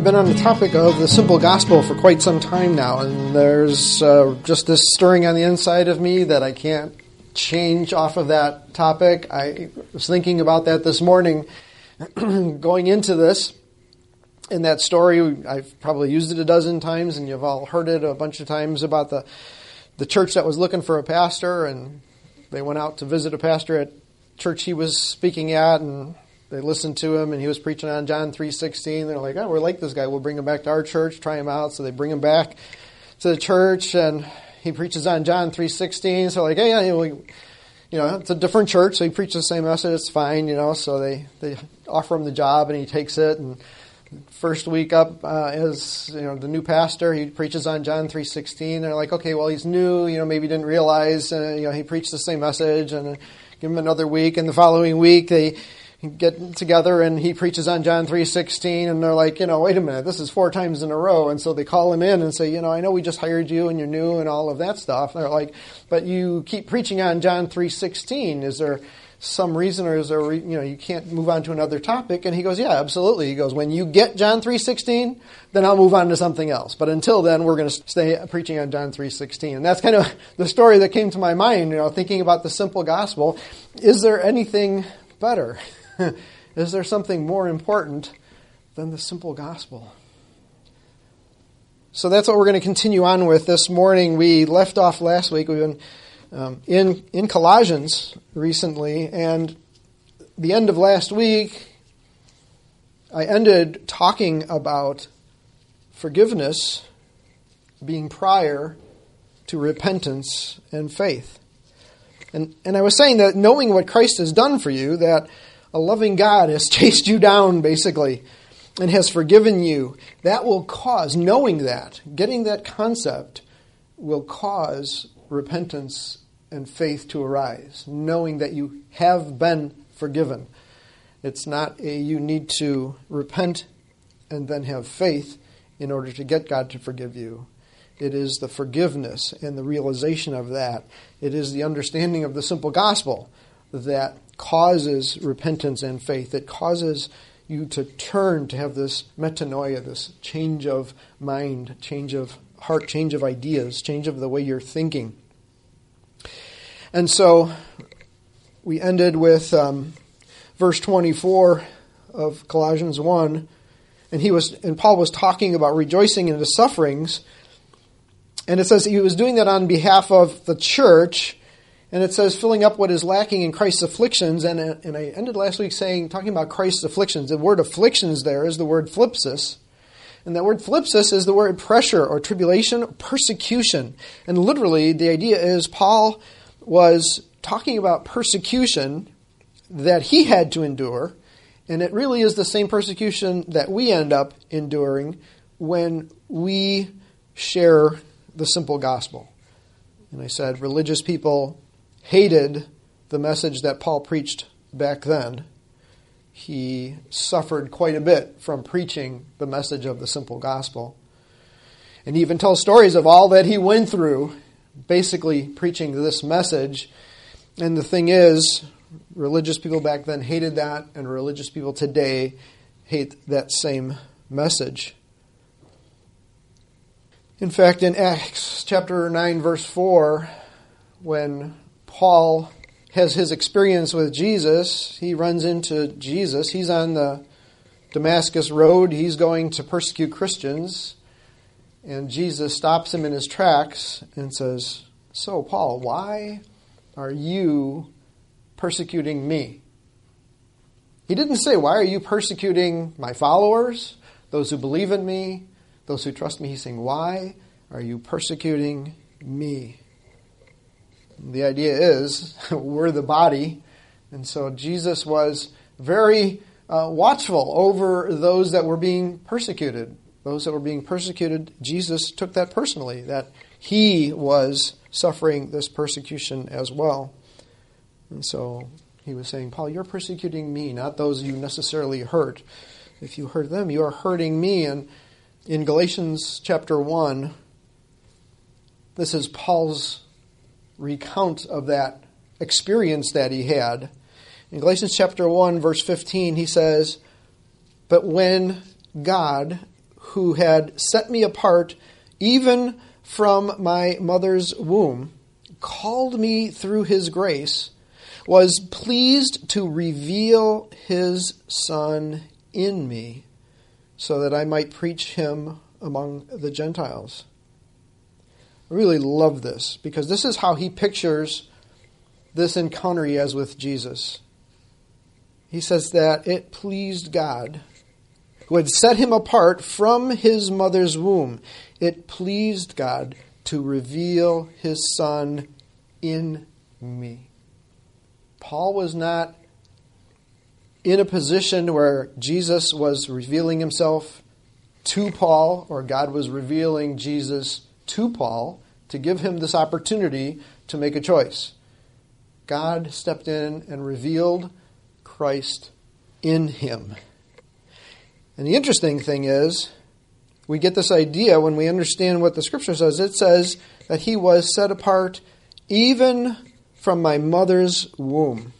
we've been on the topic of the simple gospel for quite some time now, and there's just this stirring on the inside of me that I can't change off of that topic. I was thinking about that this morning, going into this. In that story, I've probably used it a dozen times, and you've all heard it a bunch of times about the church that was looking for a pastor, and they went out to visit a pastor at church he was speaking at, and they listened to him, and he was preaching on John 3:16. They're like, oh, we like this guy. We'll bring him back to our church, try him out. So they bring him back to the church, and he preaches on John 3:16. So like, hey, it's a different church, so he preaches the same message. It's fine, So they offer him the job, and he takes it. And first week up as the new pastor, he preaches on John 3:16. They're like, okay, well, he's new. Maybe didn't realize. He preached the same message, and give him another week. And the following week, they get together and he preaches on John 3:16, and they're like, wait a minute, this is 4 times in a row. And so they call him in and say, I know we just hired you and you're new and all of that stuff. And they're like, but you keep preaching on John 3:16. Is there some reason, or is there, you can't move on to another topic? And he goes, yeah, absolutely. He goes, when you get John 3:16, then I'll move on to something else. But until then, we're going to stay preaching on John 3:16. And that's kind of the story that came to my mind, thinking about the simple gospel. Is there anything better? Is there something more important than the simple gospel? So that's what we're going to continue on with this morning. We left off last week. We've been in Colossians recently, and the end of last week, I ended talking about forgiveness being prior to repentance and faith. And I was saying that knowing what Christ has done for you, that a loving God has chased you down, basically, and has forgiven you. That will cause, knowing that, getting that concept, will cause repentance and faith to arise, knowing that you have been forgiven. It's not you need to repent and then have faith in order to get God to forgive you. It is the forgiveness and the realization of that. It is the understanding of the simple gospel that causes repentance and faith. It causes you to turn, to have this metanoia, this change of mind, change of heart, change of ideas, change of the way you're thinking. And so we ended with verse 24 of Colossians 1, and Paul was talking about rejoicing in his sufferings, and it says he was doing that on behalf of the church. And it says, filling up what is lacking in Christ's afflictions. And I ended last week talking about Christ's afflictions. The word afflictions there is the word phlipsis. And that word phlipsis is the word pressure or tribulation, or persecution. And literally, the idea is Paul was talking about persecution that he had to endure. And it really is the same persecution that we end up enduring when we share the simple gospel. And I said, religious people hated the message that Paul preached back then. He suffered quite a bit from preaching the message of the simple gospel. And he even tells stories of all that he went through, basically preaching this message. And the thing is, religious people back then hated that, and religious people today hate that same message. In fact, in Acts chapter 9, verse 4, when Paul has his experience with Jesus, he runs into Jesus. He's on the Damascus road. He's going to persecute Christians. And Jesus stops him in his tracks and says, so, Paul, why are you persecuting me? He didn't say, why are you persecuting my followers, those who believe in me, those who trust me? He's saying, why are you persecuting me? The idea is we're the body, and so Jesus was very watchful over those that were being persecuted. Those that were being persecuted, Jesus took that personally, that he was suffering this persecution as well. And so he was saying, Paul, you're persecuting me, not those you necessarily hurt. If you hurt them, you are hurting me. And in Galatians chapter 1, this is Paul's recount of that experience that he had. In Galatians chapter 1, verse 15, he says, but when God, who had set me apart even from my mother's womb, called me through his grace, was pleased to reveal his Son in me, so that I might preach him among the Gentiles. I really love this, because this is how he pictures this encounter he has with Jesus. He says that it pleased God, who had set him apart from his mother's womb. It pleased God to reveal his Son in me. Paul was not in a position where Jesus was revealing himself to Paul, or God was revealing Jesus to Paul to give him this opportunity to make a choice. God stepped in and revealed Christ in him. And the interesting thing is, we get this idea when we understand what the Scripture says. It says that he was set apart even from my mother's womb.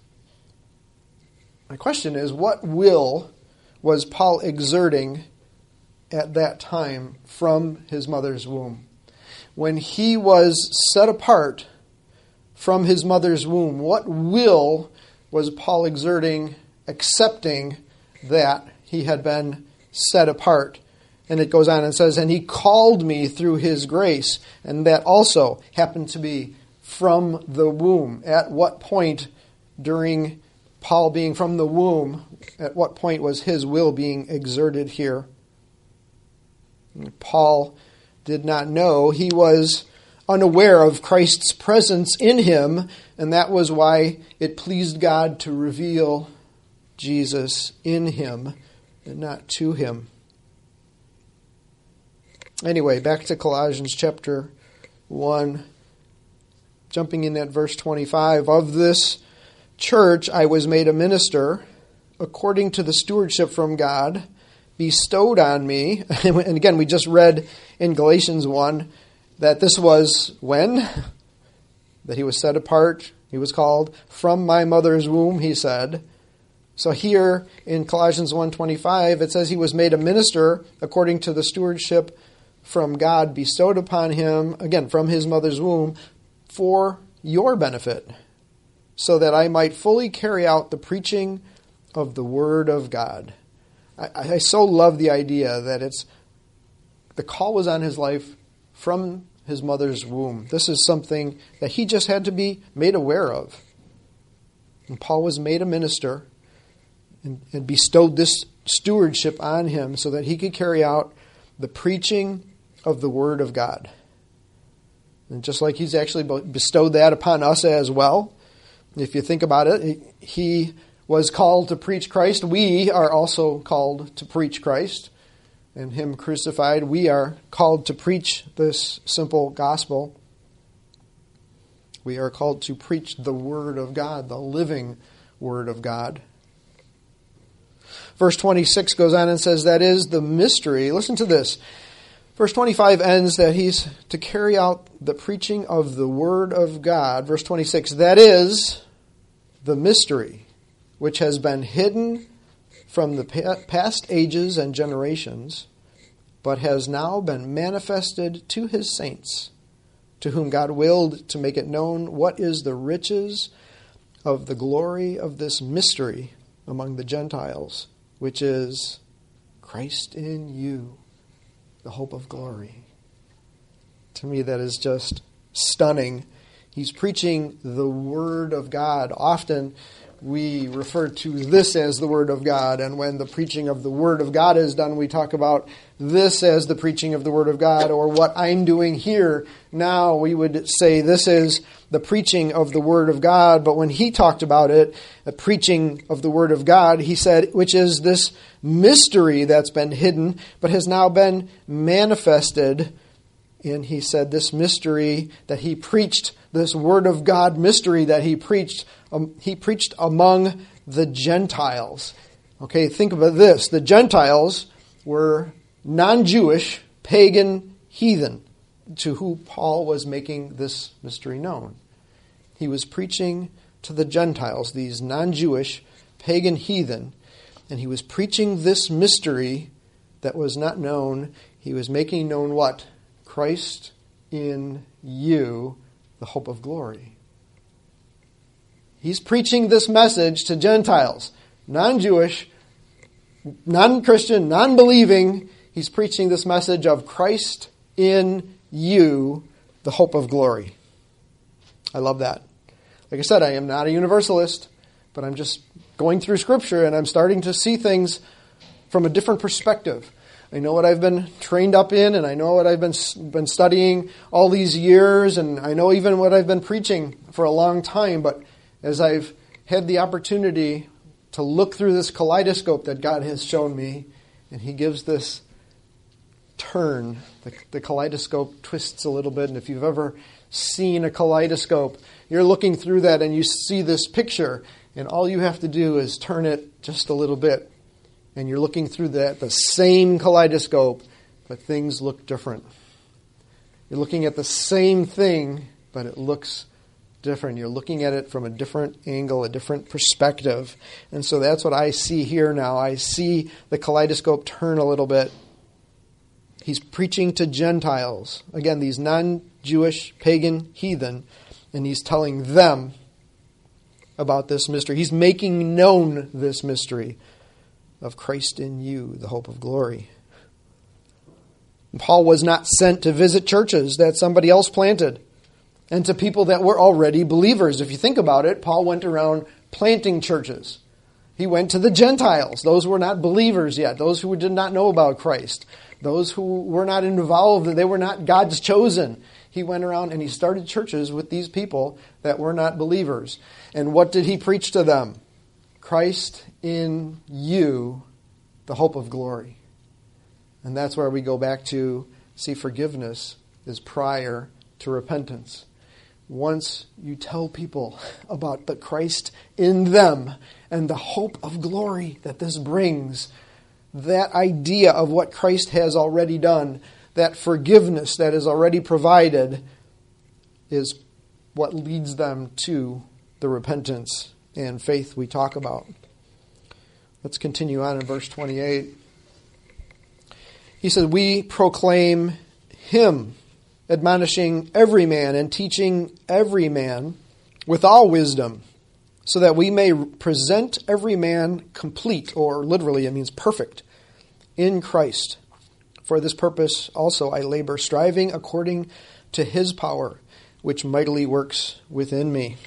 My question is, what will was Paul exerting at that time from his mother's womb? When he was set apart from his mother's womb, what will was Paul exerting, accepting that he had been set apart? And it goes on and says, and he called me through his grace. And that also happened to be from the womb. At what point during Paul being from the womb, at what point was his will being exerted here? Paul did not know. He was unaware of Christ's presence in him, and that was why it pleased God to reveal Jesus in him and not to him. Anyway, back to Colossians chapter 1, jumping in at verse 25. Of this church I was made a minister according to the stewardship from God bestowed on me. And again, we just read in Galatians 1 that this was when? That he was set apart, he was called from my mother's womb, he said. So here in Colossians 1:25, it says he was made a minister according to the stewardship from God bestowed upon him, again, from his mother's womb, for your benefit, so that I might fully carry out the preaching of the Word of God. I so love the idea that the call was on his life from his mother's womb. This is something that he just had to be made aware of. And Paul was made a minister and bestowed this stewardship on him so that he could carry out the preaching of the Word of God. And just like he's actually bestowed that upon us as well. If you think about it, he was called to preach Christ. We are also called to preach Christ. And him crucified, we are called to preach this simple gospel. We are called to preach the Word of God, the living Word of God. Verse 26 goes on and says, that is the mystery. Listen to this. Verse 25 ends that he's to carry out the preaching of the Word of God. Verse 26, that is the mystery which has been hidden from the past ages and generations, but has now been manifested to his saints, to whom God willed to make it known what is the riches of the glory of this mystery among the Gentiles, which is Christ in you, the hope of glory. To me, that is just stunning. He's preaching the Word of God. Often we refer to this as the Word of God, and when the preaching of the Word of God is done, we talk about this as the preaching of the Word of God, or what I'm doing here now, we would say this is the preaching of the Word of God. But when he talked about it, the preaching of the Word of God, he said, which is this mystery that's been hidden, but has now been manifested. And he said this mystery that he preached, this Word of God mystery that he preached among the Gentiles. Okay, think about this. The Gentiles were non-Jewish, pagan heathen to who Paul was making this mystery known. He was preaching to the Gentiles, these non-Jewish, pagan heathen, and he was preaching this mystery that was not known. He was making known what? Christ in you, the hope of glory. He's preaching this message to Gentiles, non-Jewish, non-Christian, non-believing. He's preaching this message of Christ in you, the hope of glory. I love that. Like I said, I am not a universalist, but I'm just going through Scripture and I'm starting to see things from a different perspective. I know what I've been trained up in, and I know what I've been studying all these years, and I know even what I've been preaching for a long time, but as I've had the opportunity to look through this kaleidoscope that God has shown me, and He gives this turn, the kaleidoscope twists a little bit, and if you've ever seen a kaleidoscope, you're looking through that and you see this picture, and all you have to do is turn it just a little bit, and you're looking through the same kaleidoscope, but things look different. You're looking at the same thing, but it looks different. You're looking at it from a different angle, a different perspective. And so that's what I see here now. I see the kaleidoscope turn a little bit. He's preaching to Gentiles. Again, these non-Jewish, pagan, heathen, and he's telling them about this mystery. He's making known this mystery of Christ in you, the hope of glory. Paul was not sent to visit churches that somebody else planted and to people that were already believers. If you think about it, Paul went around planting churches. He went to the Gentiles. Those who were not believers yet. Those who did not know about Christ. Those who were not involved. They were not God's chosen. He went around and he started churches with these people that were not believers. And what did he preach to them? Christ in you, the hope of glory. And that's where we go back to, see, forgiveness is prior to repentance. Once you tell people about the Christ in them and the hope of glory that this brings, that idea of what Christ has already done, that forgiveness that is already provided, is what leads them to the repentance and faith we talk about. Let's continue on in verse 28. He says, we proclaim Him, admonishing every man and teaching every man with all wisdom, so that we may present every man complete, or literally it means perfect, in Christ. For this purpose also I labor, striving according to His power, which mightily works within me.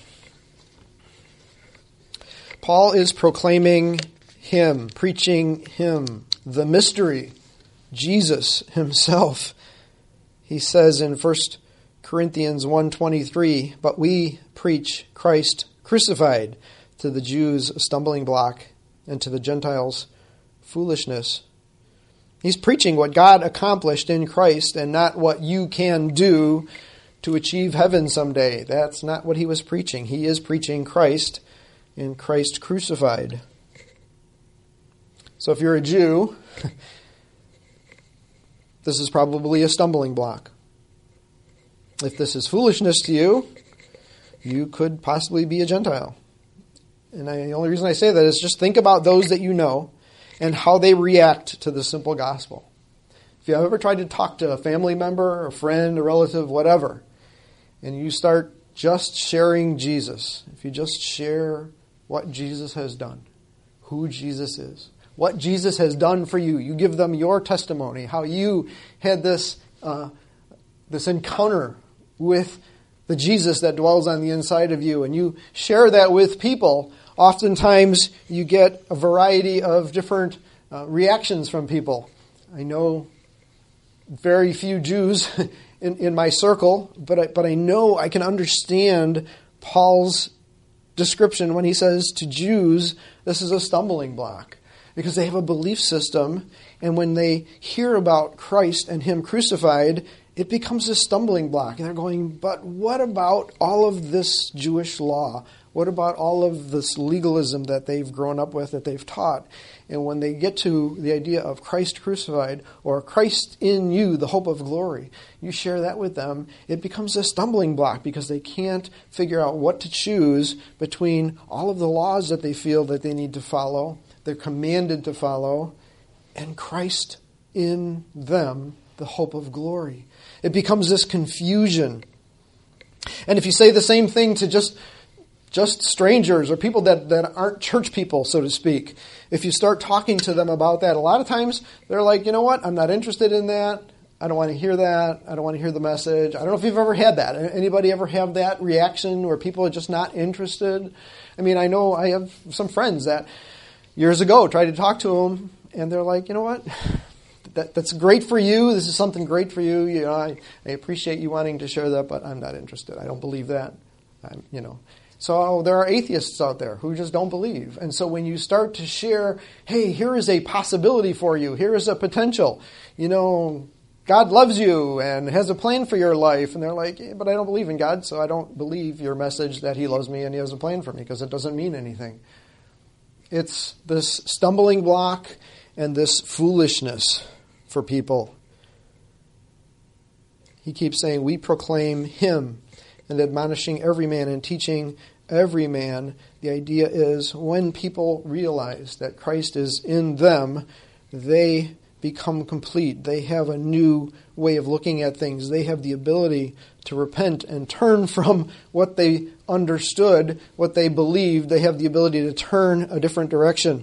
Paul is proclaiming Him, preaching Him, the mystery, Jesus Himself. He says in 1 Corinthians 1:23, but we preach Christ crucified, to the Jews a stumbling block, and to the Gentiles foolishness. He's preaching what God accomplished in Christ and not what you can do to achieve heaven someday. That's not what he was preaching. He is preaching Christ and Christ crucified. So if you're a Jew, this is probably a stumbling block. If this is foolishness to you, you could possibly be a Gentile. And the only reason I say that is just think about those that you know and how they react to the simple gospel. If you have ever tried to talk to a family member, a friend, a relative, whatever, and you start just sharing Jesus, if you just share what Jesus has done, who Jesus is, what Jesus has done for you, you give them your testimony, how you had this encounter with the Jesus that dwells on the inside of you, and you share that with people, oftentimes you get a variety of different reactions from people. I know very few Jews in my circle, but I know I can understand Paul's description when he says to Jews, this is a stumbling block, because they have a belief system, and when they hear about Christ and Him crucified, it becomes a stumbling block. And they're going, but what about all of this Jewish law? What about all of this legalism that they've grown up with, that they've taught? And when they get to the idea of Christ crucified, or Christ in you, the hope of glory, you share that with them, it becomes a stumbling block because they can't figure out what to choose between all of the laws that they feel that they need to follow, they're commanded to follow, and Christ in them the hope of glory. It becomes this confusion. And if you say the same thing to just strangers or people that aren't church people, so to speak, if you start talking to them about that, a lot of times they're like, you know what, I'm not interested in that. I don't want to hear that. I don't want to hear the message. I don't know if you've ever had that. Anybody ever have that reaction where people are just not interested? I mean, I know I have some friends that years ago tried to talk to them, and they're like, you know what, that's great for you. This is something great for you. You know, I appreciate you wanting to share that, but I'm not interested. I don't believe that. So there are atheists out there who just don't believe. And so when you start to share, hey, here is a possibility for you. Here is a potential. You know, God loves you and has a plan for your life. And they're like, yeah, but I don't believe in God, so I don't believe your message that he loves me and he has a plan for me because it doesn't mean anything. It's this stumbling block and this foolishness for people. He keeps saying, we proclaim him and admonishing every man and teaching every man. The idea is when people realize that Christ is in them, they become complete. They have a new way of looking at things. They have the ability to repent and turn from what they understood, what they believed. They have the ability to turn a different direction.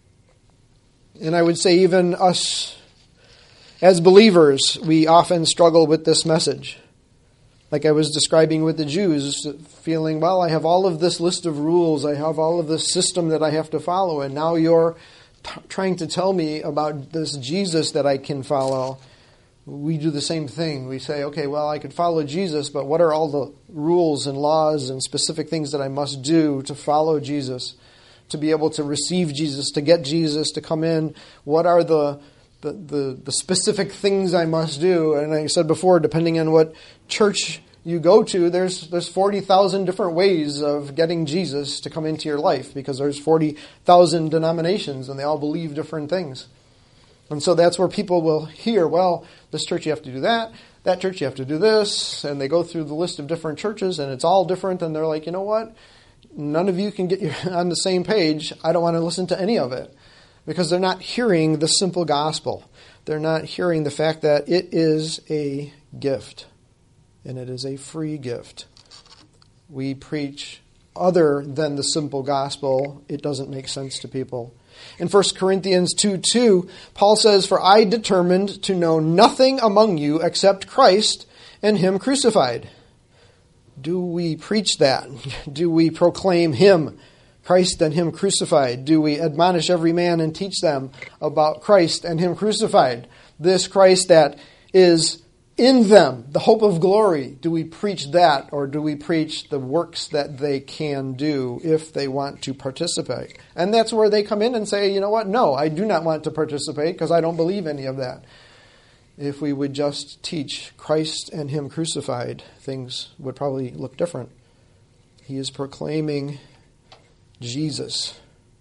And I would say even us as believers, we often struggle with this message. Like I was describing with the Jews, feeling, well, I have all of this list of rules. I have all of this system that I have to follow. And now you're trying to tell me about this Jesus that I can follow. We do the same thing. We say, okay, well, I could follow Jesus, but what are all the rules and laws and specific things that I must do to follow Jesus, to be able to receive Jesus, to get Jesus to come in? What are the specific things I must do? And I said before, depending on what church you go to, there's 40,000 different ways of getting Jesus to come into your life because there's 40,000 denominations and they all believe different things. And so that's where people will hear, well, this church you have to do that church you have to do this, and they go through the list of different churches and it's all different, and they're like, you know what? None of you can get on the same page. I don't want to listen to any of it. Because they're not hearing the simple gospel. They're not hearing the fact that it is a gift. And it is a free gift. We preach other than the simple gospel. It doesn't make sense to people. In 1 Corinthians 2:2, Paul says, for I determined to know nothing among you except Christ and him crucified. Do we preach that? Do we proclaim him, Christ and him crucified? Do we admonish every man and teach them about Christ and him crucified? This Christ that is in them, the hope of glory. Do we preach that, or do we preach the works that they can do if they want to participate? And that's where they come in and say, you know what? No, I do not want to participate because I don't believe any of that. If we would just teach Christ and him crucified, things would probably look different. He is proclaiming Jesus.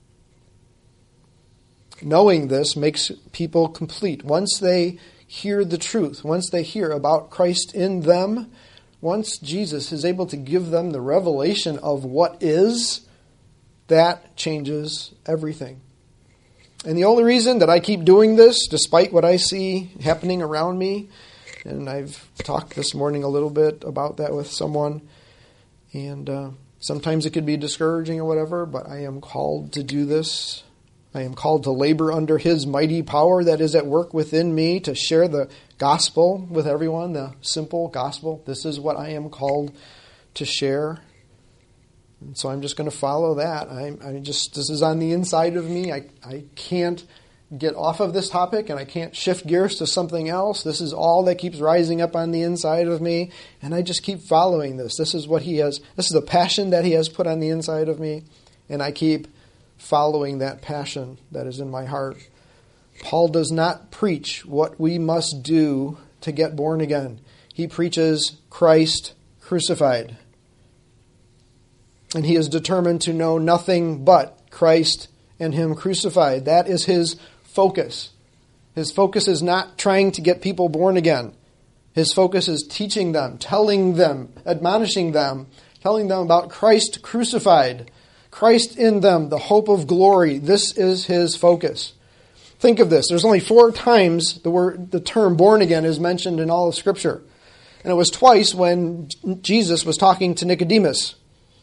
Knowing this makes people complete. Once they hear the truth, once they hear about Christ in them, once Jesus is able to give them the revelation of what is, that changes everything. And the only reason that I keep doing this, despite what I see happening around me, and I've talked this morning a little bit about that with someone, and sometimes it could be discouraging or whatever, but I am called to do this. I am called to labor under his mighty power that is at work within me to share the gospel with everyone, the simple gospel. This is what I am called to share. And so I'm just going to follow that. This is on the inside of me. I can't get off of this topic, and I can't shift gears to something else. This is all that keeps rising up on the inside of me, and I just keep following this. This is what this is the passion that he has put on the inside of me, and I keep following that passion that is in my heart. Paul does not preach what we must do to get born again. He preaches Christ crucified. And he is determined to know nothing but Christ and him crucified. That is his focus. His focus is not trying to get people born again. His focus is teaching them, telling them, admonishing them, telling them about Christ crucified, Christ in them, the hope of glory. This is his focus. Think of this. There's only 4 times the term born again is mentioned in all of Scripture. And it was twice when Jesus was talking to Nicodemus.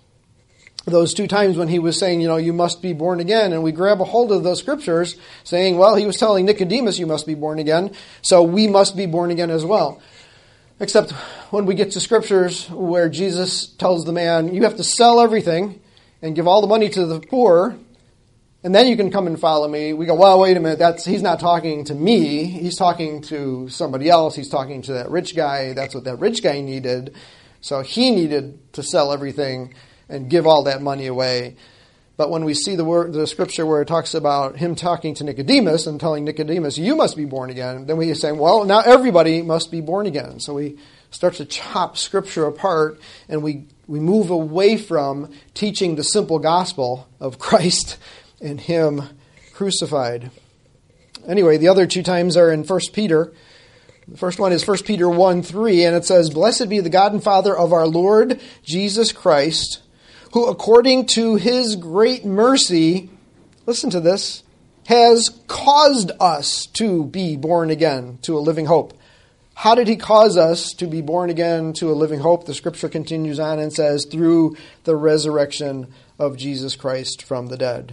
Those 2 times when he was saying, you must be born again. And we grab a hold of those scriptures saying, well, he was telling Nicodemus, you must be born again. So we must be born again as well. Except when we get to scriptures where Jesus tells the man, you have to sell everything and give all the money to the poor, and then you can come and follow me. We go, well, wait a minute, he's not talking to me. He's talking to somebody else. He's talking to that rich guy. That's what that rich guy needed. So he needed to sell everything and give all that money away. But when we see the scripture where it talks about him talking to Nicodemus and telling Nicodemus, you must be born again, then we say, well, now everybody must be born again. So we start to chop scripture apart, and we move away from teaching the simple gospel of Christ and him crucified. Anyway, the other 2 times are in 1 Peter. The first one is 1 Peter 1:3, and it says, blessed be the God and Father of our Lord Jesus Christ, who according to his great mercy, listen to this, has caused us to be born again to a living hope. How did he cause us to be born again to a living hope? The scripture continues on and says, through the resurrection of Jesus Christ from the dead.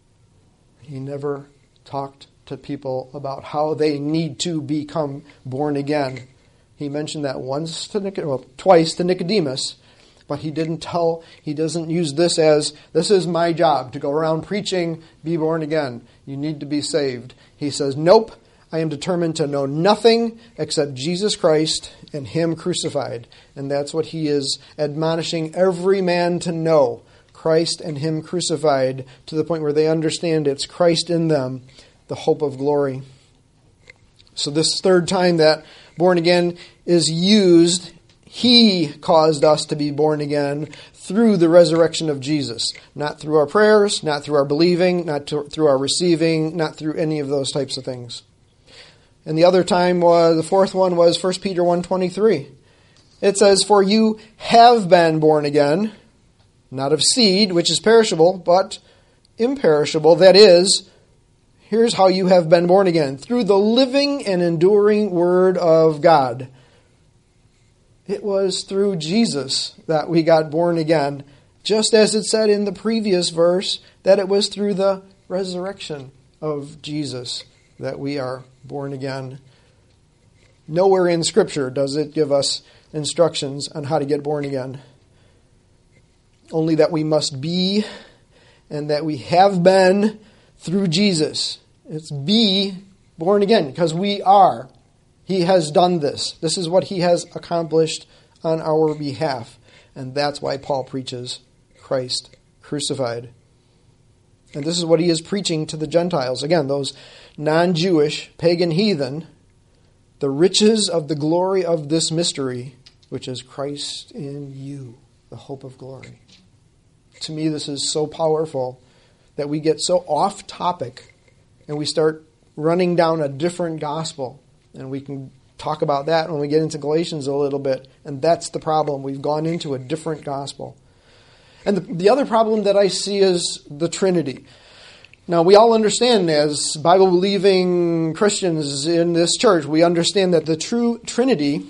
He never talked to people about how they need to become born again. He mentioned that twice to Nicodemus. But he doesn't use this as, this is my job, to go around preaching, be born again. You need to be saved. He says, nope, I am determined to know nothing except Jesus Christ and him crucified. And that's what he is admonishing every man to know, Christ and him crucified, to the point where they understand it's Christ in them, the hope of glory. So this 3rd time that born again is used, he caused us to be born again through the resurrection of Jesus. Not through our prayers, not through our believing, not through our receiving, not through any of those types of things. And the other time, the 4th one was 1 Peter 1:23. It says, for you have been born again, not of seed, which is perishable, but imperishable. That is, here's how you have been born again, through the living and enduring word of God. It was through Jesus that we got born again, just as it said in the previous verse that it was through the resurrection of Jesus that we are born again. Nowhere in Scripture does it give us instructions on how to get born again. Only that we must be and that we have been through Jesus. It's be born again because we are. He has done this. This is what he has accomplished on our behalf. And that's why Paul preaches Christ crucified. And this is what he is preaching to the Gentiles. Again, those non-Jewish, pagan heathen, the riches of the glory of this mystery, which is Christ in you, the hope of glory. To me, this is so powerful that we get so off topic and we start running down a different gospel. And we can talk about that when we get into Galatians a little bit. And that's the problem. We've gone into a different gospel. And the other problem that I see is the Trinity. Now, we all understand as Bible-believing Christians in this church, we understand that the true Trinity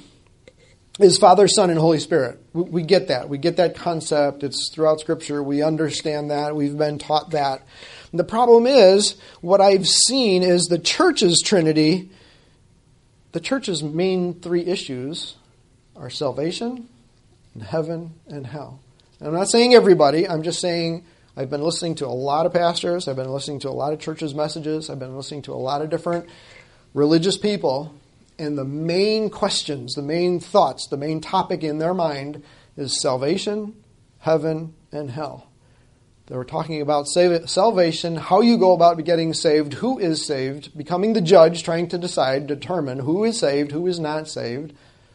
is Father, Son, and Holy Spirit. We get that. We get that concept. It's throughout Scripture. We understand that. We've been taught that. And the problem is, what I've seen is the church's Trinity. The church's main 3 issues are salvation, and heaven, and hell. And I'm not saying everybody. I'm just saying I've been listening to a lot of pastors. I've been listening to a lot of churches' messages. I've been listening to a lot of different religious people. And the main questions, the main thoughts, the main topic in their mind is salvation, heaven, and hell. They were talking about salvation, how you go about getting saved, who is saved, becoming the judge, trying to determine who is saved, who is not saved.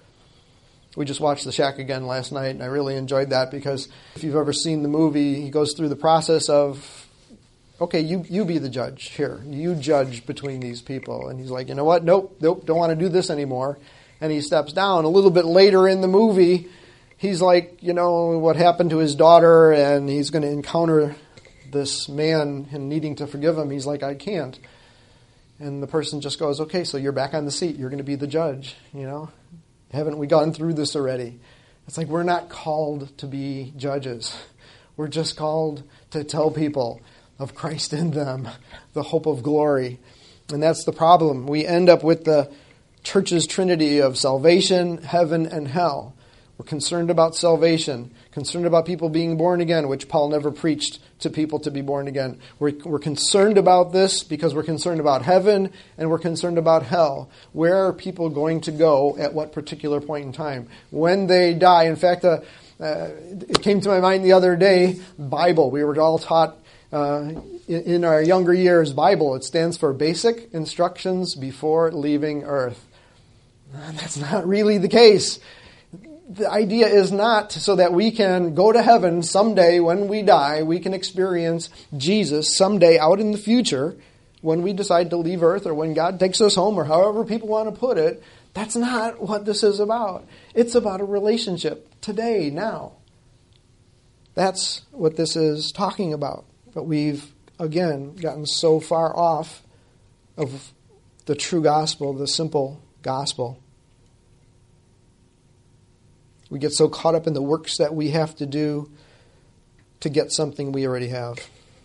We just watched The Shack again last night, and I really enjoyed that because if you've ever seen the movie, he goes through the process of, okay, you be the judge here. You judge between these people. And he's like, you know what? Nope, don't want to do this anymore. And he steps down. A little bit later in the movie, he's like, you know, what happened to his daughter, and he's going to encounter this man and needing to forgive him. He's like, I can't. And the person just goes, okay, so you're back on the seat. You're going to be the judge, Haven't we gone through this already? It's like we're not called to be judges. We're just called to tell people of Christ in them, the hope of glory. And that's the problem. We end up with the church's trinity of salvation, heaven, and hell. We're concerned about salvation, concerned about people being born again, which Paul never preached to people to be born again. We're concerned about this because we're concerned about heaven and we're concerned about hell. Where are people going to go at what particular point in time? When they die. In fact, it came to my mind the other day, Bible. We were all taught in our younger years, Bible. It stands for Basic Instructions Before Leaving Earth. That's not really the case. The idea is not so that we can go to heaven someday when we die. We can experience Jesus someday out in the future when we decide to leave earth or when God takes us home or however people want to put it. That's not what this is about. It's about a relationship today, now. That's what this is talking about. But we've, again, gotten so far off of the true gospel, the simple gospel. We get so caught up in the works that we have to do to get something we already have.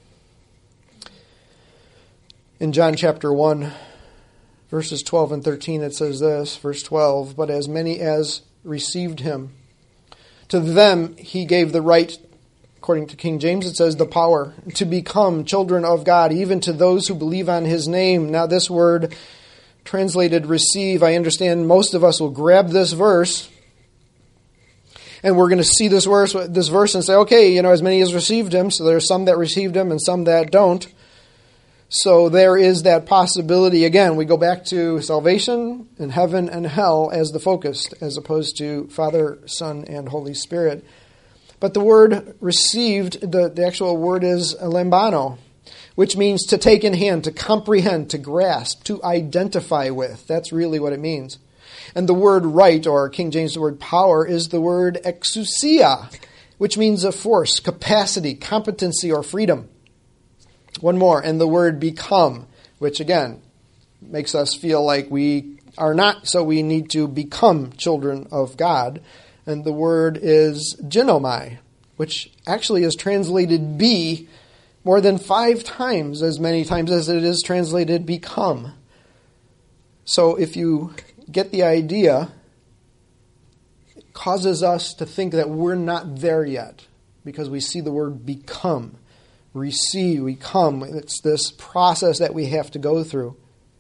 In John chapter 1, verses 12 and 13, it says this, verse 12, "But as many as received him, to them he gave the right," according to King James it says, "the power to become children of God, even to those who believe on his name." Now this word translated receive, I understand most of us will grab this verse and we're going to see this verse and say, okay, as many as received him, so there's some that received him and some that don't. So there is that possibility. Again, we go back to salvation and heaven and hell as the focus, as opposed to Father, Son, and Holy Spirit. But the word received, the actual word is lambano, which means to take in hand, to comprehend, to grasp, to identify with. That's really what it means. And the word right, or King James, the word power, is the word exousia, which means a force, capacity, competency, or freedom. One more, and the word become, which again makes us feel like we are not, so we need to become children of God. And the word is genomai, which actually is translated be more than 5 times as many times as it is translated become. So if you get the idea, it causes us to think that we're not there yet because we see the word become, receive, we come. It's this process that we have to go through.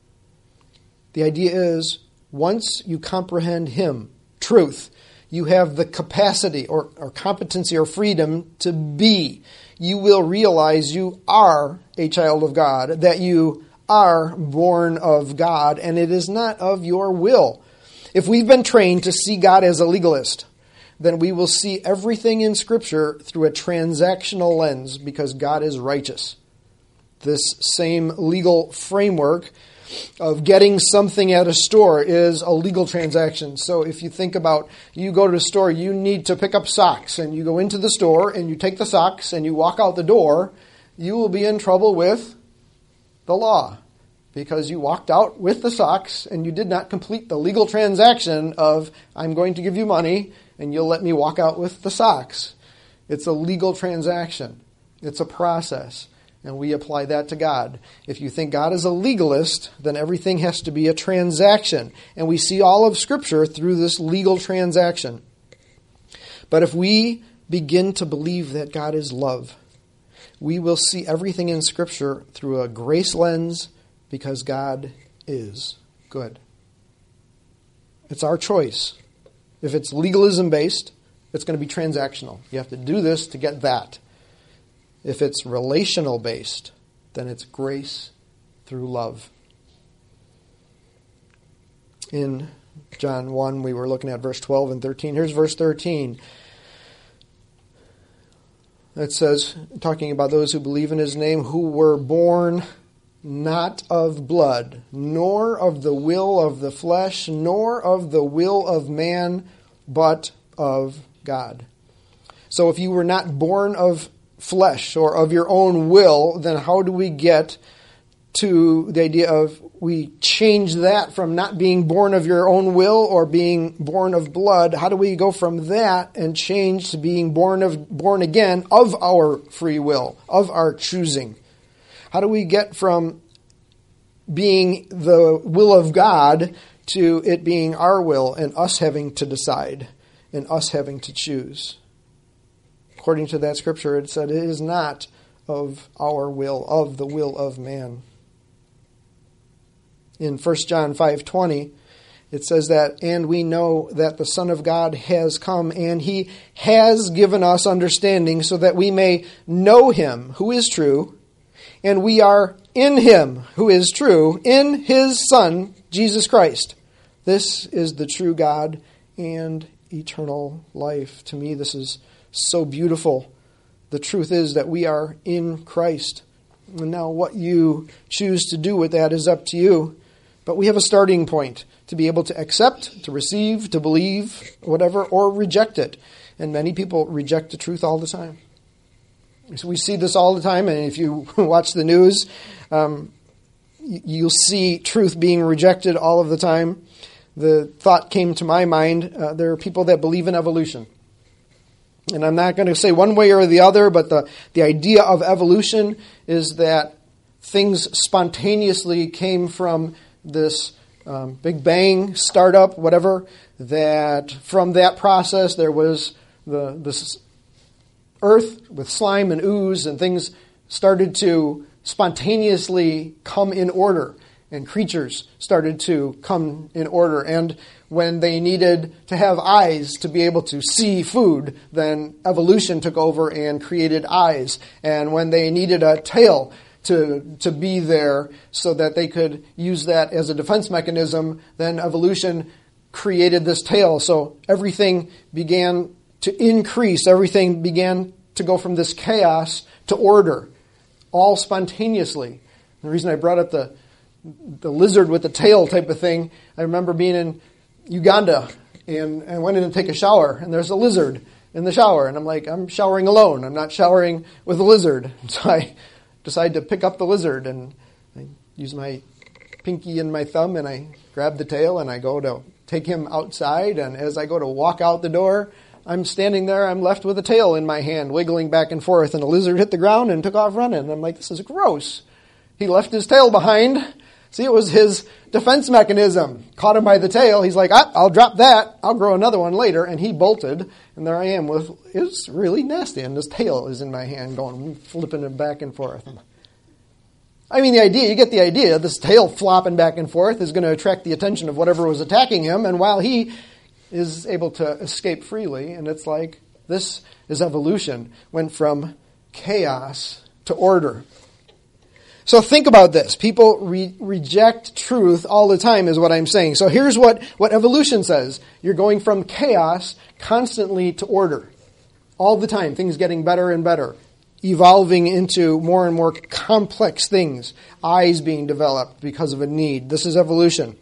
The idea is once you comprehend him, truth, you have the capacity or competency or freedom to be. You will realize you are a child of God, that you are born of God, and it is not of your will. If we've been trained to see God as a legalist, then we will see everything in Scripture through a transactional lens because God is righteous. This same legal framework of getting something at a store is a legal transaction. So if you think about, you go to the store, you need to pick up socks, and you go into the store, and you take the socks, and you walk out the door, you will be in trouble with the law because you walked out with the socks and you did not complete the legal transaction of, I'm going to give you money and you'll let me walk out with the socks. It's a legal transaction. It's a process. And we apply that to God. If you think God is a legalist, then everything has to be a transaction. And we see all of Scripture through this legal transaction. But if we begin to believe that God is love, we will see everything in Scripture through a grace lens because God is good. It's our choice. If it's legalism-based, it's going to be transactional. You have to do this to get that. If it's relational-based, then it's grace through love. In John 1, we were looking at verse 12 and 13. Here's verse 13. It says, talking about those who believe in his name, who were born not of blood, nor of the will of the flesh, nor of the will of man, but of God. So if you were not born of flesh or of your own will, then how do we get to the idea of we change that from not being born of your own will or being born of blood. How do we go from that and change to being born again of our free will, of our choosing? How do we get from being the will of God to it being our will and us having to decide and us having to choose? According to that scripture, it said it is not of our will, of the will of man. In 1 John 5:20, it says that, and we know that the Son of God has come, and he has given us understanding so that we may know him who is true, and we are in him who is true, in his Son, Jesus Christ. This is the true God and eternal life. To me, this is so beautiful. The truth is that we are in Christ. And now what you choose to do with that is up to you. But we have a starting point to be able to accept, to receive, to believe, whatever, or reject it. And many people reject the truth all the time. So we see this all the time, and if you watch the news, you'll see truth being rejected all of the time. The thought came to my mind, there are people that believe in evolution. And I'm not going to say one way or the other, but the idea of evolution is that things spontaneously came from this Big Bang startup, whatever, that from that process there was this earth with slime and ooze, and things started to spontaneously come in order, and creatures started to come in order. And when they needed to have eyes to be able to see food, then evolution took over and created eyes. And when they needed a tail to be there so that they could use that as a defense mechanism, then evolution created this tail. So everything began to increase. Everything began to go from this chaos to order, all spontaneously. The reason I brought up the lizard with the tail type of thing, I remember being in Uganda and I went in to take a shower, and there's a lizard in the shower. And I'm like, I'm showering alone. I'm not showering with a lizard. So I decide to pick up the lizard, and I use my pinky and my thumb, and I grab the tail, and I go to take him outside. And as I go to walk out the door, I'm standing there, I'm left with a tail in my hand, wiggling back and forth, and the lizard hit the ground and took off running. And I'm like, this is gross. He left his tail behind. See, it was his defense mechanism. Caught him by the tail. He's like, I'll drop that. I'll grow another one later. And he bolted. And there I am with, it's really nasty. And this tail is in my hand going, flipping it back and forth. I mean, you get the idea. This tail flopping back and forth is going to attract the attention of whatever was attacking him. And while he is able to escape freely, and it's like, this is evolution. Went from chaos to order. So think about this. People reject truth all the time is what I'm saying. So here's what evolution says. You're going from chaos constantly to order. All the time. Things getting better and better. Evolving into more and more complex things. Eyes being developed because of a need. This is evolution.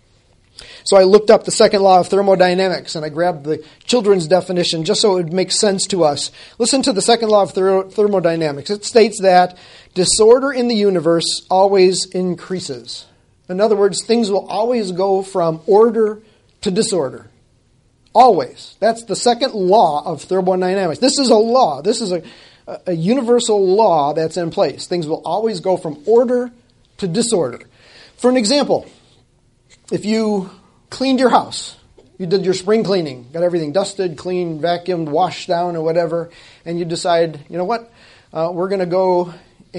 So I looked up the second law of thermodynamics, and I grabbed the children's definition just so it would make sense to us. Listen to the second law of thermodynamics. It states that disorder in the universe always increases. In other words, things will always go from order to disorder. Always. That's the second law of thermodynamics. This is a law. This is a universal law that's in place. Things will always go from order to disorder. For an example, if you cleaned your house, you did your spring cleaning, got everything dusted, cleaned, vacuumed, washed down, or whatever, and you decide, you know what, we're going to go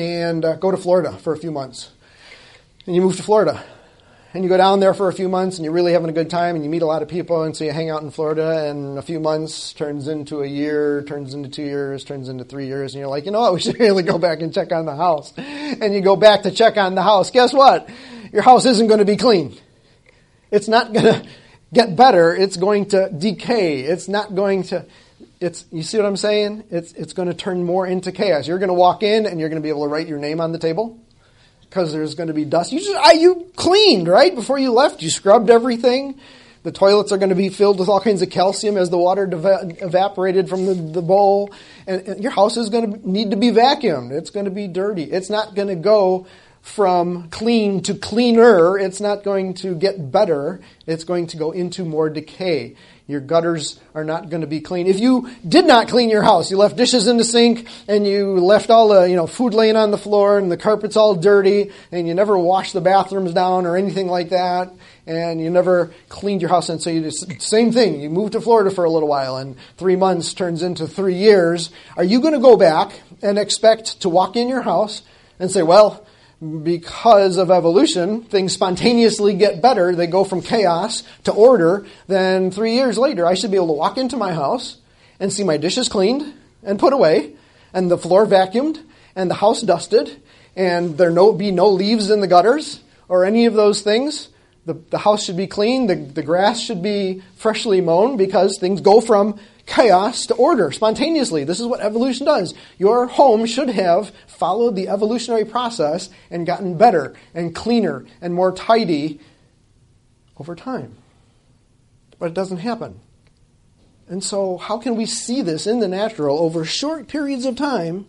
to Florida for a few months. And you move to Florida. And you go down there for a few months, and you're really having a good time, and you meet a lot of people, and so you hang out in Florida, and a few months turns into a year, turns into 2 years, turns into 3 years, and you're like, you know what, we should really go back and check on the house. And you go back to check on the house. Guess what? Your house isn't going to be clean. It's not going to get better. It's going to decay. It's not going to, you see what I'm saying? It's going to turn more into chaos. You're going to walk in, and you're going to be able to write your name on the table. Because there's going to be dust. You cleaned, right? Before you left, you scrubbed everything. The toilets are going to be filled with all kinds of calcium as the water evaporated from the bowl. And your house is going to need to be vacuumed. It's going to be dirty. It's not going to go from clean to cleaner. It's not going to get better. It's going to go into more decay. Your gutters are not going to be clean. If you did not clean your house, you left dishes in the sink and you left all the food laying on the floor and the carpet's all dirty and you never washed the bathrooms down or anything like that, and you never cleaned your house, and so you just, same thing. You moved to Florida for a little while and 3 months turns into 3 years. Are you going to go back and expect to walk in your house and say, well, because of evolution, things spontaneously get better. They go from chaos to order. Then 3 years later, I should be able to walk into my house and see my dishes cleaned and put away, and the floor vacuumed, and the house dusted, and there be no leaves in the gutters or any of those things. The house should be clean. The grass should be freshly mown, because things go from chaos to order spontaneously. This is what evolution does. Your home should have followed the evolutionary process and gotten better and cleaner and more tidy over time. But it doesn't happen. And so how can we see this in the natural over short periods of time,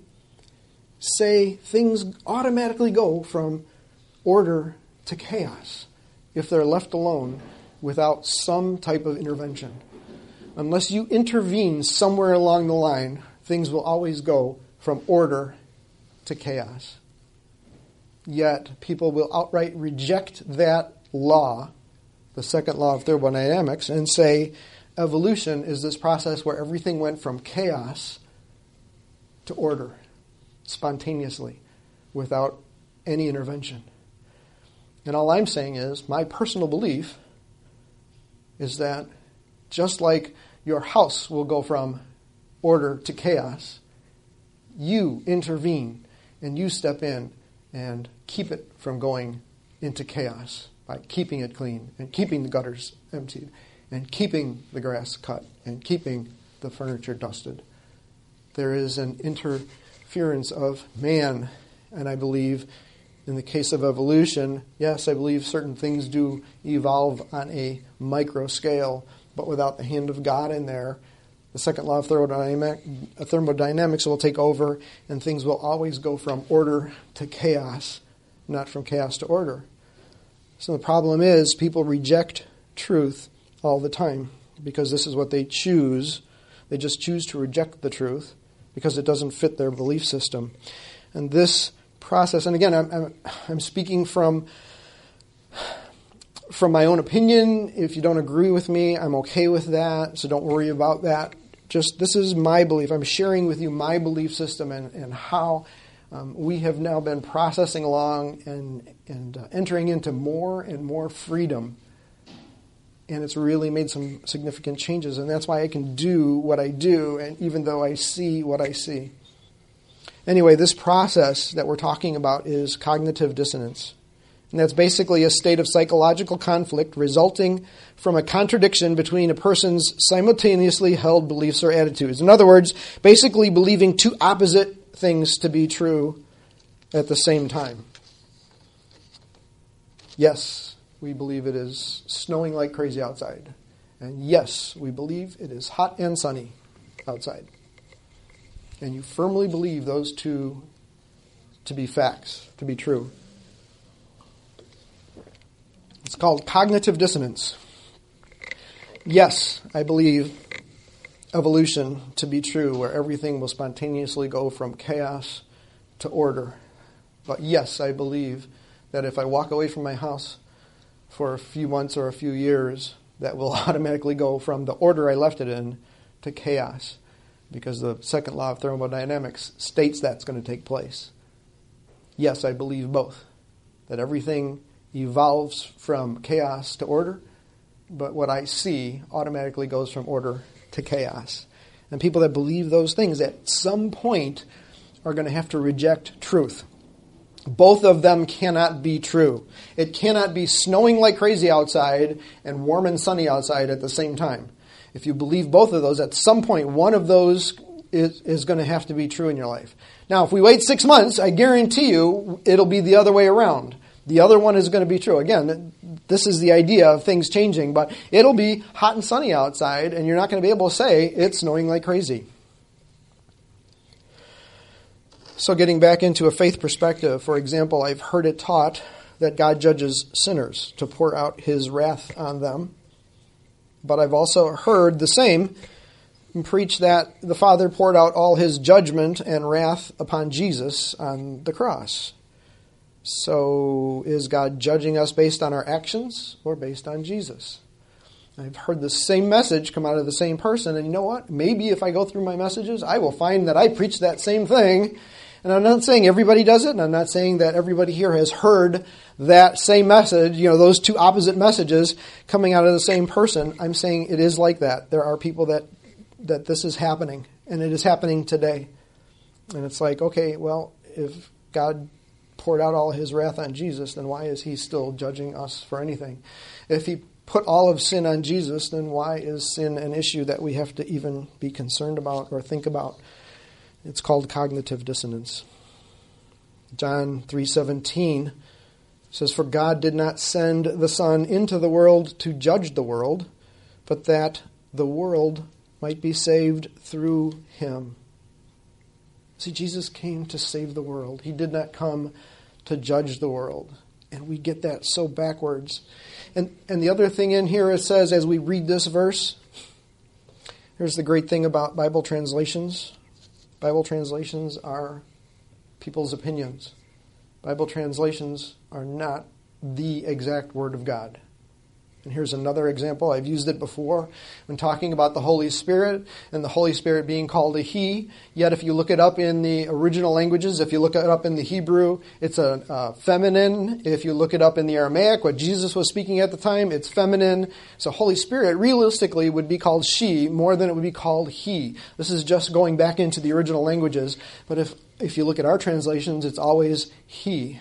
say things automatically go from order to chaos if they're left alone without some type of intervention? Unless you intervene somewhere along the line, things will always go from order to chaos. Yet people will outright reject that law, the second law of thermodynamics, and say evolution is this process where everything went from chaos to order spontaneously without any intervention. And all I'm saying is, my personal belief is that just like your house will go from order to chaos, you intervene and you step in and keep it from going into chaos by keeping it clean and keeping the gutters emptied and keeping the grass cut and keeping the furniture dusted. There is an interference of man, and I believe in the case of evolution, yes, I believe certain things do evolve on a micro scale, but without the hand of God in there, the second law of thermodynamics will take over, and things will always go from order to chaos, not from chaos to order. So the problem is people reject truth all the time because this is what they choose. They just choose to reject the truth because it doesn't fit their belief system. And this process, and again, I'm speaking from my own opinion. If you don't agree with me, I'm okay with that, so don't worry about that. Just, this is my belief. I'm sharing with you my belief system and how we have now been processing along and entering into more and more freedom. And it's really made some significant changes, and that's why I can do what I do, and even though I see what I see. Anyway, this process that we're talking about is cognitive dissonance. And that's basically a state of psychological conflict resulting from a contradiction between a person's simultaneously held beliefs or attitudes. In other words, basically believing two opposite things to be true at the same time. Yes, we believe it is snowing like crazy outside. And yes, we believe it is hot and sunny outside. And you firmly believe those two to be facts, to be true. It's called cognitive dissonance. Yes, I believe evolution to be true, where everything will spontaneously go from chaos to order. But yes, I believe that if I walk away from my house for a few months or a few years, that will automatically go from the order I left it in to chaos, because the second law of thermodynamics states that's going to take place. Yes, I believe both, that everything evolves from chaos to order, but what I see automatically goes from order to chaos. And people that believe those things at some point are going to have to reject truth. Both of them cannot be true. It cannot be snowing like crazy outside and warm and sunny outside at the same time. If you believe both of those, at some point one of those is going to have to be true in your life. Now, if we wait 6 months, I guarantee you it'll be the other way around. The other one is going to be true. Again, this is the idea of things changing, but it'll be hot and sunny outside, and you're not going to be able to say it's snowing like crazy. So getting back into a faith perspective, for example, I've heard it taught that God judges sinners to pour out his wrath on them. But I've also heard the same preach that the Father poured out all his judgment and wrath upon Jesus on the cross. So is God judging us based on our actions or based on Jesus? I've heard the same message come out of the same person, and you know what? Maybe if I go through my messages, I will find that I preach that same thing. And I'm not saying everybody does it, and I'm not saying that everybody here has heard that same message, those two opposite messages coming out of the same person. I'm saying it is like that. There are people that this is happening, and it is happening today. And it's like, okay, well, if God poured out all his wrath on Jesus, then why is he still judging us for anything? If he put all of sin on Jesus, then why is sin an issue that we have to even be concerned about or think about? It's called cognitive dissonance. John 3:17 says, "For God did not send the Son into the world to judge the world, but that the world might be saved through him." See, Jesus came to save the world. He did not come to judge the world. And we get that so backwards. And the other thing in here, it says, as we read this verse, here's the great thing about Bible translations. Bible translations are people's opinions. Bible translations are not the exact Word of God. And here's another example. I've used it before when talking about the Holy Spirit and the Holy Spirit being called a He. Yet if you look it up in the original languages, if you look it up in the Hebrew, it's a feminine. If you look it up in the Aramaic, what Jesus was speaking at the time, it's feminine. So Holy Spirit realistically would be called she more than it would be called he. This is just going back into the original languages. But if you look at our translations, it's always he.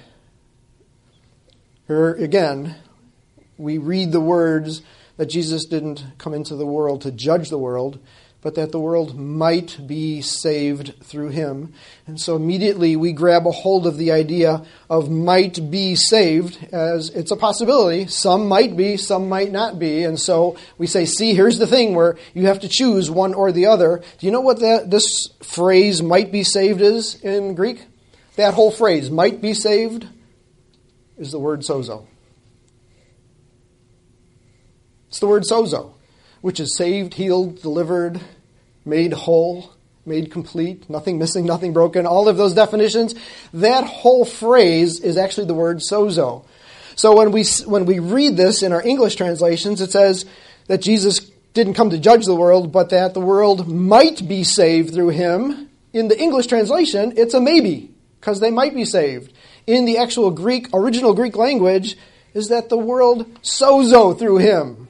Here again, we read the words that Jesus didn't come into the world to judge the world, but that the world might be saved through him. And so immediately we grab a hold of the idea of might be saved as it's a possibility. Some might be, some might not be. And so we say, see, here's the thing where you have to choose one or the other. Do you know what this phrase might be saved is in Greek? That whole phrase, might be saved, is the word sozo. It's the word sozo, which is saved, healed, delivered, made whole, made complete, nothing missing, nothing broken, all of those definitions. That whole phrase is actually the word sozo. So when we read this in our English translations, it says that Jesus didn't come to judge the world, but that the world might be saved through him. In the English translation, it's a maybe, because they might be saved. In the actual original Greek language, is that the world sozo through him.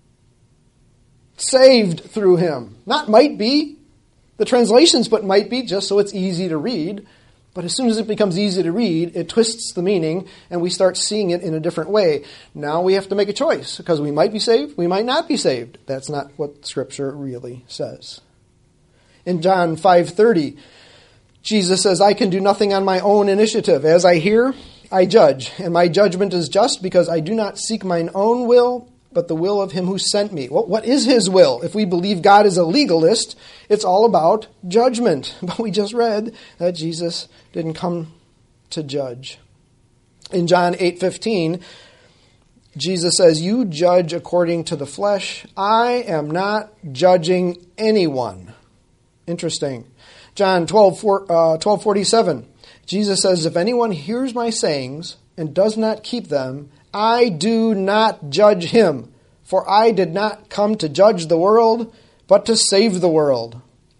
Saved through him. Not might be. The translations put might be just so it's easy to read. But as soon as it becomes easy to read, it twists the meaning and we start seeing it in a different way. Now we have to make a choice because we might be saved, we might not be saved. That's not what Scripture really says. In John 5:30, Jesus says, "I can do nothing on my own initiative. As I hear, I judge. And my judgment is just because I do not seek mine own will, but the will of him who sent me." Well, what is his will? If we believe God is a legalist, it's all about judgment. But we just read that Jesus didn't come to judge. In John 8:15, Jesus says, "You judge according to the flesh. I am not judging anyone." Interesting. John 12:47, Jesus says, "If anyone hears my sayings and does not keep them, I do not judge him, for I did not come to judge the world, but to save the world."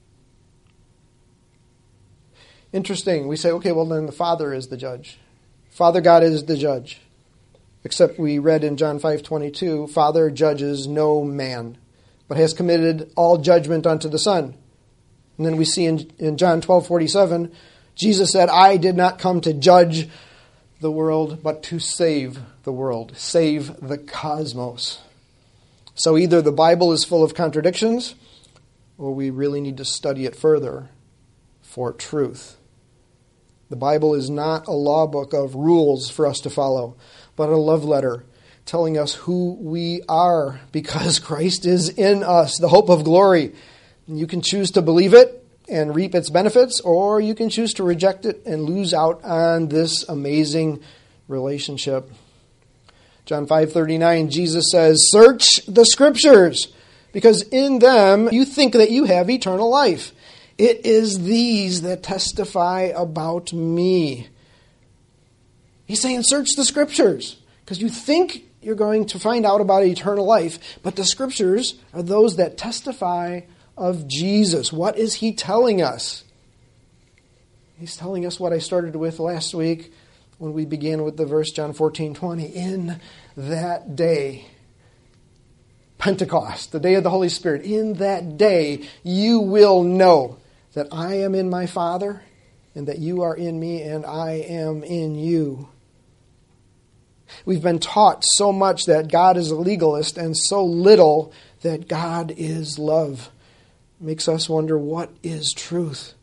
Interesting. We say, okay, well then the Father is the judge. Father God is the judge. Except we read in John 5:22, "Father judges no man, but has committed all judgment unto the Son." And then we see in John 12:47, Jesus said, "I did not come to judge the world, but to save the world." Save the cosmos. So either the Bible is full of contradictions, or we really need to study it further for truth. The Bible is not a law book of rules for us to follow, but a love letter telling us who we are because Christ is in us, the hope of glory. And you can choose to believe it, and reap its benefits, or you can choose to reject it and lose out on this amazing relationship. John 5:39, Jesus says, "Search the Scriptures, because in them you think that you have eternal life. It is these that testify about me." He's saying, search the Scriptures, because you think you're going to find out about eternal life, but the Scriptures are those that testify of Jesus. What is he telling us? He's telling us what I started with last week when we began with the verse John 14:20. In that day, Pentecost, the day of the Holy Spirit, in that day you will know that I am in my Father, and that you are in me, and I am in you. We've been taught so much that God is a legalist, and so little that God is love. It makes us wonder, what is truth?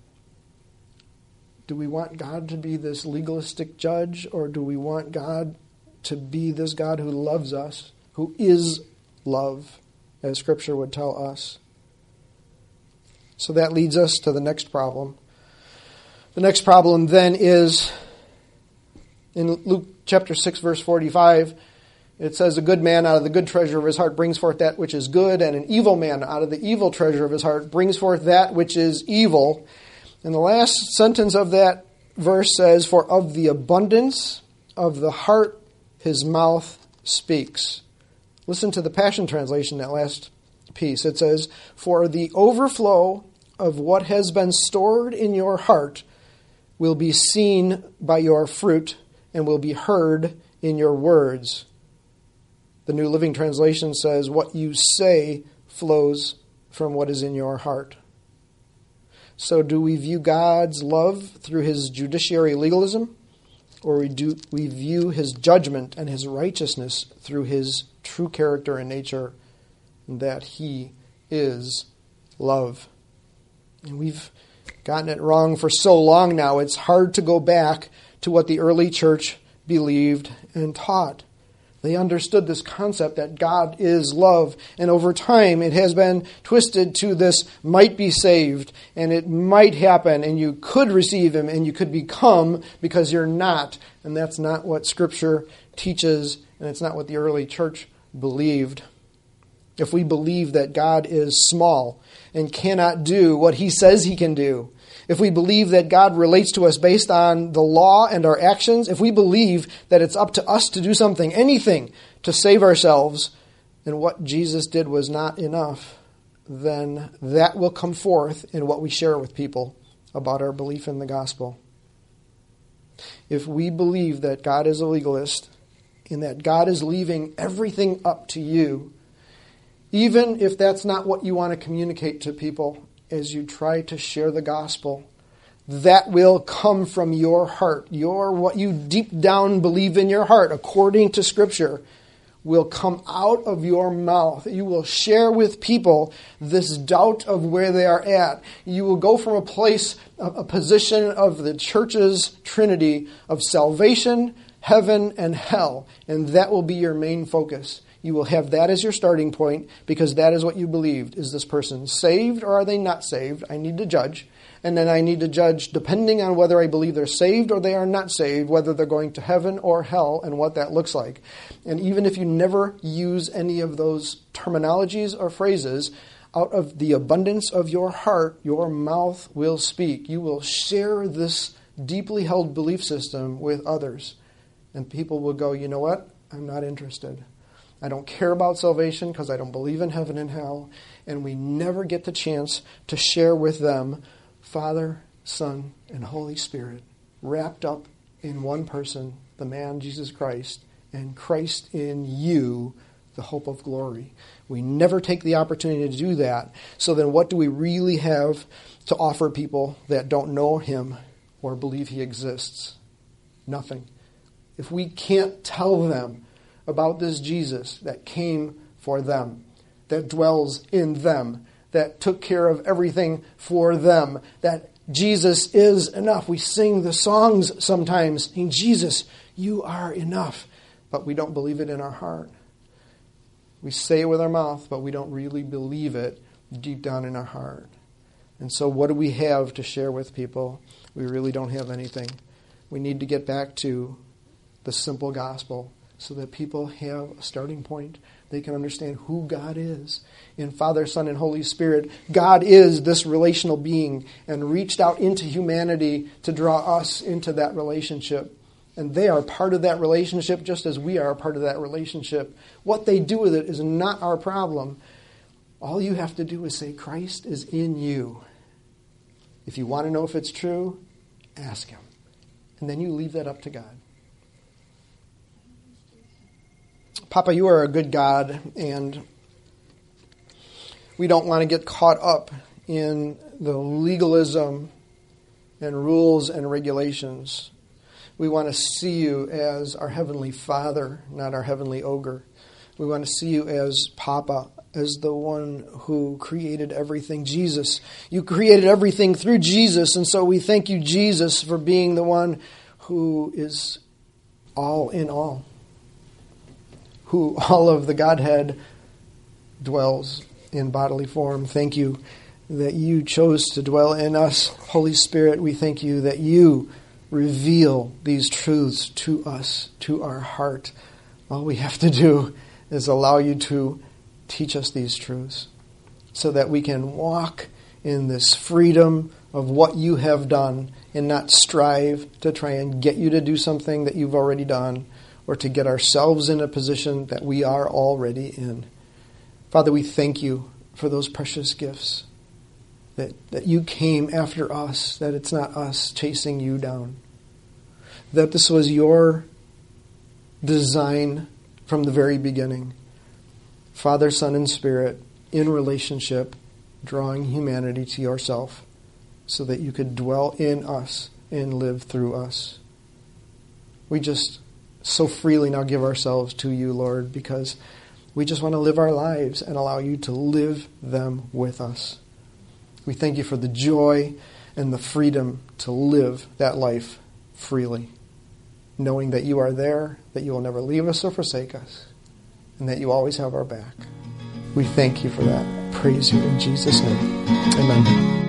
Do we want God to be this legalistic judge, or do we want God to be this God who loves us, who is love, as Scripture would tell us? So that leads us to the next problem. The next problem then is in Luke chapter 6, verse 45, it says, "A good man out of the good treasure of his heart brings forth that which is good, and an evil man out of the evil treasure of his heart brings forth that which is evil." And the last sentence of that verse says, "For of the abundance of the heart his mouth speaks." Listen to the Passion Translation, that last piece. It says, "For the overflow of what has been stored in your heart will be seen by your fruit and will be heard in your words." The New Living Translation says, "What you say flows from what is in your heart." So do we view God's love through his judiciary legalism, or do we view his judgment and his righteousness through his true character and nature, and that he is love? And we've gotten it wrong for so long now, it's hard to go back to what the early church believed and taught. They understood this concept that God is love, and over time it has been twisted to this might be saved, and it might happen, and you could receive him, and you could become, because you're not. And that's not what Scripture teaches, and it's not what the early church believed. If we believe that God is small and cannot do what he says he can do, if we believe that God relates to us based on the law and our actions, if we believe that it's up to us to do something, anything, to save ourselves, and what Jesus did was not enough, then that will come forth in what we share with people about our belief in the gospel. If we believe that God is a legalist and that God is leaving everything up to you, even if that's not what you want to communicate to people as you try to share the gospel, that will come from your heart. What you deep down believe in your heart, according to Scripture, will come out of your mouth. You will share with people this doubt of where they are at. You will go from a position of the church's trinity of salvation, heaven, and hell, and that will be your main focus. You will have that as your starting point, because that is what you believed. Is this person saved or are they not saved? I need to judge. And then I need to judge, depending on whether I believe they're saved or they are not saved, whether they're going to heaven or hell and what that looks like. And even if you never use any of those terminologies or phrases, out of the abundance of your heart, your mouth will speak. You will share this deeply held belief system with others. And people will go, you know what? I'm not interested. I don't care about salvation because I don't believe in heaven and hell. And we never get the chance to share with them Father, Son, and Holy Spirit wrapped up in one person, the man Jesus Christ, and Christ in you, the hope of glory. We never take the opportunity to do that. So then what do we really have to offer people that don't know him or believe he exists? Nothing. If we can't tell them about this Jesus that came for them, that dwells in them, that took care of everything for them, that Jesus is enough. We sing the songs sometimes, saying, Jesus, you are enough, but we don't believe it in our heart. We say it with our mouth, but we don't really believe it deep down in our heart. And so what do we have to share with people? We really don't have anything. We need to get back to the simple gospel so that people have a starting point. They can understand who God is. In Father, Son, and Holy Spirit, God is this relational being and reached out into humanity to draw us into that relationship. And they are part of that relationship just as we are a part of that relationship. What they do with it is not our problem. All you have to do is say, Christ is in you. If you want to know if it's true, ask him. And then you leave that up to God. Papa, you are a good God, and we don't want to get caught up in the legalism and rules and regulations. We want to see you as our Heavenly Father, not our heavenly ogre. We want to see you as Papa, as the one who created everything. Jesus, you created everything through Jesus, and so we thank you, Jesus, for being the one who is all in all, who all of the Godhead dwells in bodily form. Thank you that you chose to dwell in us. Holy Spirit, we thank you that you reveal these truths to us, to our heart. All we have to do is allow you to teach us these truths so that we can walk in this freedom of what you have done and not strive to try and get you to do something that you've already done or to get ourselves in a position that we are already in. Father, we thank you for those precious gifts, that you came after us, that it's not us chasing you down, that this was your design from the very beginning. Father, Son, and Spirit in relationship, drawing humanity to yourself so that you could dwell in us and live through us. We just so freely now give ourselves to you, Lord, because we just want to live our lives and allow you to live them with us. We thank you for the joy and the freedom to live that life freely, knowing that you are there, that you will never leave us or forsake us, and that you always have our back. We thank you for that. Praise you in Jesus' name. Amen.